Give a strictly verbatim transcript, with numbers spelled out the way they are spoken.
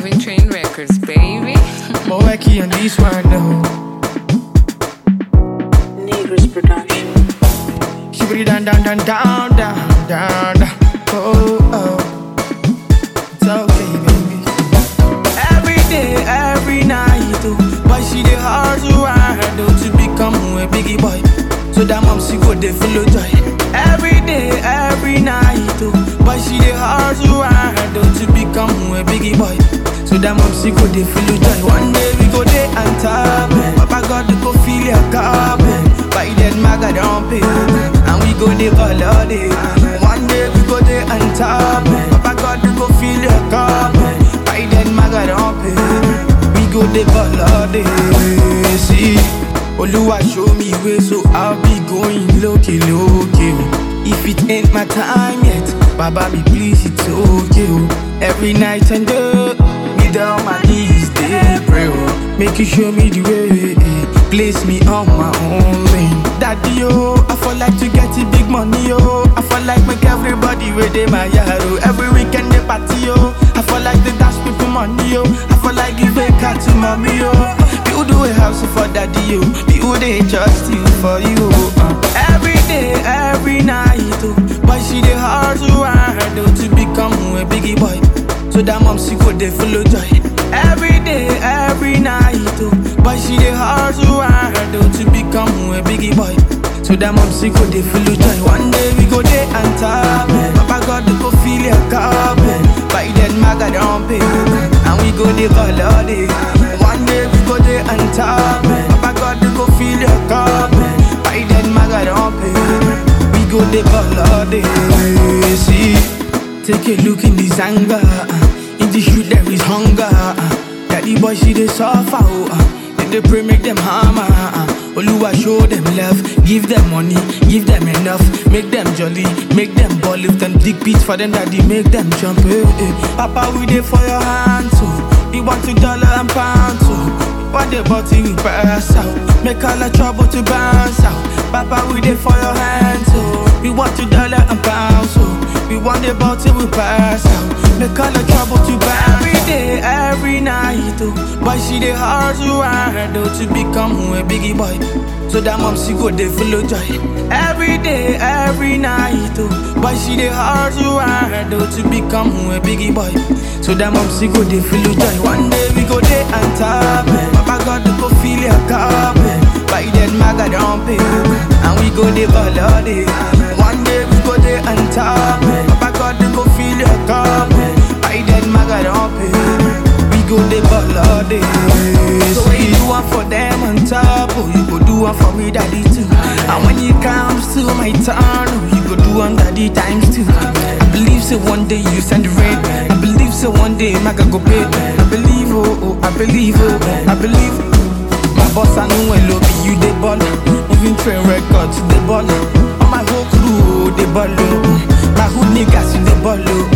Moving Train Records, baby. Moeki on this one though. Negroes Production. She put it down, down, down, down, down, down, down. Oh, oh. It's okay, baby. Every day, every night, oh. But she the hard to ride, oh, to become a biggie boy. So that mom she go dey follow joy. Every day, every night, oh. But she the hard to ride, oh, to become a biggie boy. So that mom she go dey follow joy. One day we go dey on top, Papa God go feel your cup. By then maga don't pay, and we go dey all all day. One day we go dey on top, Papa God go feel your cup. By then maga don't pay, we go dey all all day. See, Oluwa show me way, so I'll be going loki loki. If it ain't my time yet, Baba be please it's okay. Every night and day, me down my knees, they pray. Make you show me the way, place me on my own lane. Daddy, oh, I feel like to get the big money, oh. I feel like make everybody ready my yard, oh. Every weekend they party, oh. I feel like they dash people money, oh. I feel like give a car to mommy, oh. You do a house for daddy, oh. You they trust you for you, uh. Every day, every night, oh. But she the hard to ride, oh, to become a biggie boy. So that mom she go dey follow joy. Every day, every night, oh. But she the hard to ride, oh, to become a biggie boy. So that mom she go dey follow joy. One day we go dey on top, Papa God go feel your cup. By then maga don't pay, and we go dey all all day. One day we go dey on top, Papa God go feel your cup. By then maga don't pay, we go dey all all day. See, take a look in this anger, in the street there is hunger. Daddy boy see they suffer, oh. Then they pray make them hammer. Oluwa show them love, give them money, give them enough, make them jolly, make them ball, lift them dig beats for them daddy, make them jump. Hey, hey. Papa we dey for your hands, oh. We want to dollar and pounds, oh. One day body we pass out, make all the trouble to bounce out. Papa we dey for your hands, oh. We want to dollar and pounds, oh. We want the body we pass out, make all the trouble to bounce. Every day, every night, oh. But she the hard to ride, oh, to become a biggie boy. So that mom she go dey follow joy. Every day, every night, oh. But she the hard to ride, oh, to become a biggie boy. So that mom she go dey follow joy. One day we go dey on top, Papa God go feel your cup. By then maga don't pay, and we go dey all all day. One day we go dey on top, Papa God go feel your cup. By then maga don't pay, we go dey all all day. So when you do one for them on top, oh, you go do one for me daddy too. And when it comes to my turn, oh, you go do one daddy times two. I believe so one day you send the rain. I believe so one day maga go pay. I believe, oh, oh, I believe, oh, I believe. My boss I know I love you, they ball. Moving Train Records, they ball. On my whole crew, they ball. My hood niggas, they ball.